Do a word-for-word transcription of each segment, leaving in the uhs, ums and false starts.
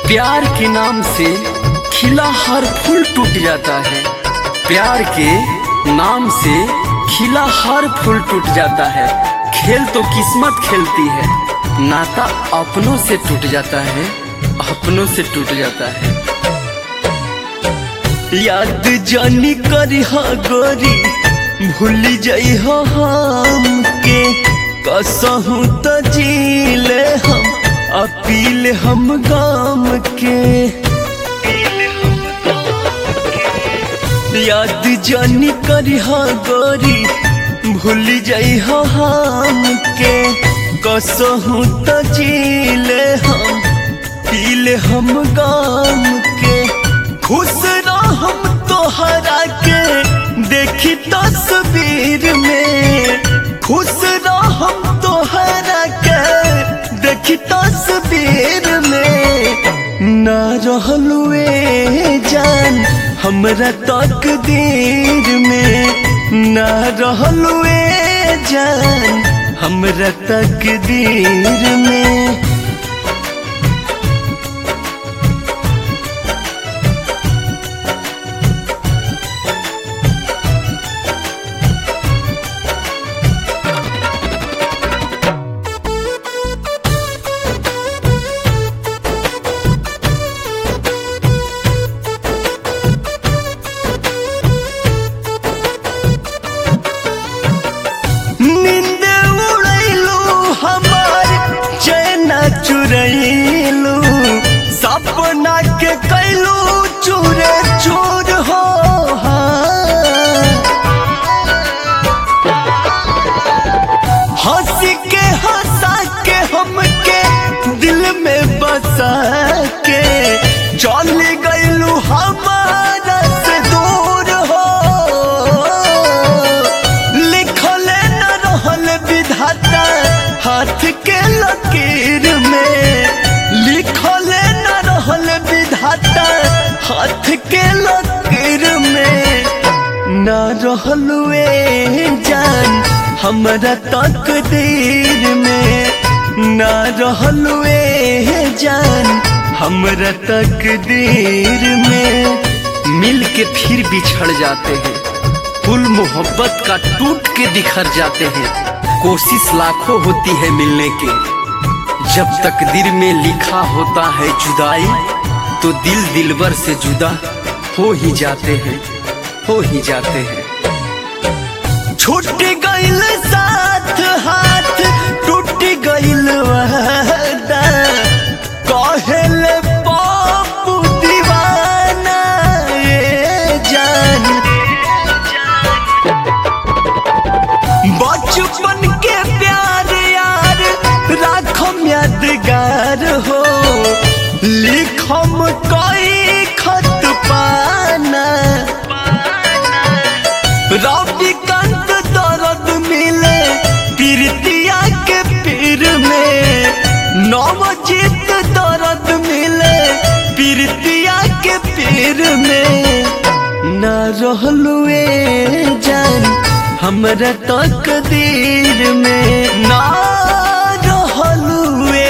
प्यार के नाम से खिला हर फूल टूट जाता है। प्यार के नाम से खिला हर फूल टूट जाता है। खेल तो किस्मत खेलती है, नाता अपनों से टूट जाता है, अपनों से टूट जाता है। याद जानी करी हा गोरी, भूल जाई हो हम के, कसहूँ तो जीले हम अपील हम गाम के। याद जानी करी हा गोरी, भूल जाई हो हम के, कसहूँ तो जीले हम पीले हम गाम के। खुश हम तोहरा के देखी तस्वीर में, खुश हम तोहरा के देखी तस्वीर में। ना रहलुए जान हमरा तकदीर में, ना रहलुए जान हमरा तकदीर में। चुरैलू सपना के कैलू चूरे चूर हो, हंसी के हंसा के हमके दिल में बसा के, चल गैलू हमारा से दूर हो। लिखले न रहल विधाता हाथ के लकीर में, लिखले न रहल विधाता हाथ के लकीर में। ना रहलुए जान हमरा तकदीर में, ना रहलुए जान हमरा तकदीर में। मिल के फिर बिछड़ जाते हैं, पुल मोहब्बत का टूट के बिखर जाते हैं। कोशिश लाखों होती है मिलने की, जब तकदीर में लिखा होता है जुदाई, तो दिल दिलबर से जुदा हो ही जाते हैं, हो ही जाते हैं। छूट गइल साथ हाथ, टूट गइल वादा, कहेले बापू दीवाना ये जान। बचपन के प्यार यार राखम यादगार हो, लिखम कोई खत पाना। रविकांत दर्द मिले प्रीतिया के पीर में, नवजीत दर्द मिले प्रीतिया के पीर में। ना रहलुए जान हमरा तकदीर में, ना रहलुए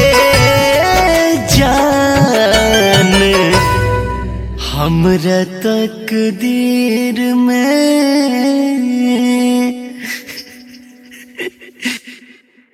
जान हमरा तकदीर में।